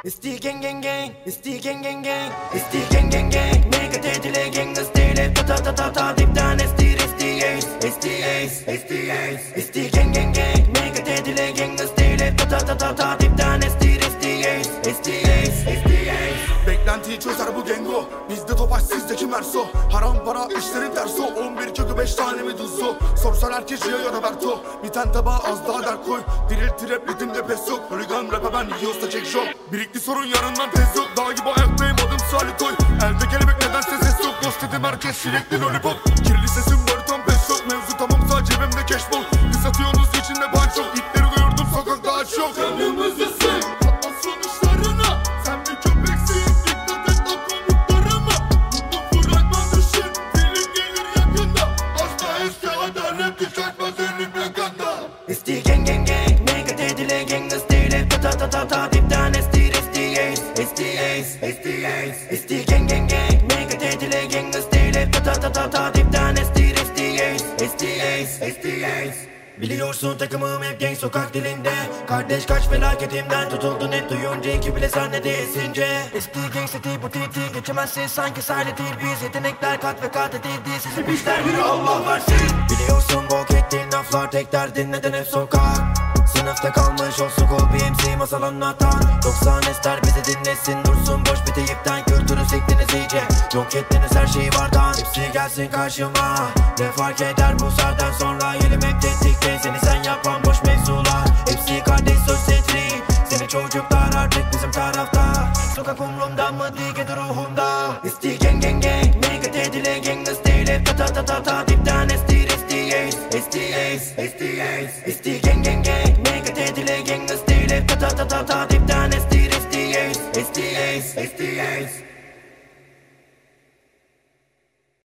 It's the gang gang gang, it's the gang gang gang, it's the gang gang gang. Mega tetile gangers tele, ta ta ta ta ta. Dipten it's the ace, it's the ace, it's the ace. It's the gang gang gang, mega tetile gangers tele, ta ta ta ta ta. Dipten it's the ace, it's the ace, it's the ace. Beklentiyi çözer bu gengo. Bizde topaç sizdeki merso. Haram para işlerin terso. 11 kökü 5 tane mi tuzlu? Sorsan herkes ya da Berto. Biten tabağa az daha der koy. Diriltir rap ritimde pes yok. Holigan rap'e ben yiyorsa çek şok. Birikti sorun yarından tez yok. Dağ gibi ayaktayım adım Salih Toy. Elde kelebek nedense ses yok. Dost dedim herkes şilekli lollipop. Kirli sesim bariton pes yok. Mevzu tamamsa cebimde cash bol. Kız atıyorsunuz içinde punch yok. İtleri duyurdum sokakta aç yok. Canımızı sık. Atla sonuçlarına. Sen bir köpeksin. Dikkat et o komutlarıma. Bunu bırakma düşün. Film gelir yakında. Asla eski adalet düşertmez elim yakanda. It's the gang gang gang, mega tetile gangers tele, ta ta ta ta ta. Dipten it's the ace, it's the ace, it's the ace. It's the gang gang gang, mega tetile gangers tele, ta ta ta ta ta. Dipten it's the ace, it's the ace, it's the ace. Biliyorsun takımım hep gang sokak dilinde. Kardeş kaç felaketimden tutuldun hep duyunca ki bile zannedesince. Eski gang seti bu titi geçemezsin sanki sahile değil. Biz yetenekler kat ve kat edildi. Sizi bizler biri Allah varsın. Biliyorsun bok ettiğin laflar tek derdin neden hep sokak. Sınıfta kalmış olsun kol bir MC masal anlatan. 90 ester bizi dinlesin dursun boş bir teyipten. Kültürü sektiniz iyice yok ettiniz her şeyi vardan. Hepsi gelsin karşıma ne fark eder bu saatten sonra. Yelim hep tetikte seni sen yapan boş mevzular. Hepsi kardeş söz tetri. Seni çocuklar artık bizim tarafta. Sokak umrumda mı dige ruhumda. It's the gang gang gang, mega tetile gangers tele, ta ta ta ta ta. Dipten it's the ace, it's the ace, it's the ace. It's the gang gang gang, mega tetile gangers tele, ta ta ta ta ta. Dipten it's the ace, it's the ace, it's the ace.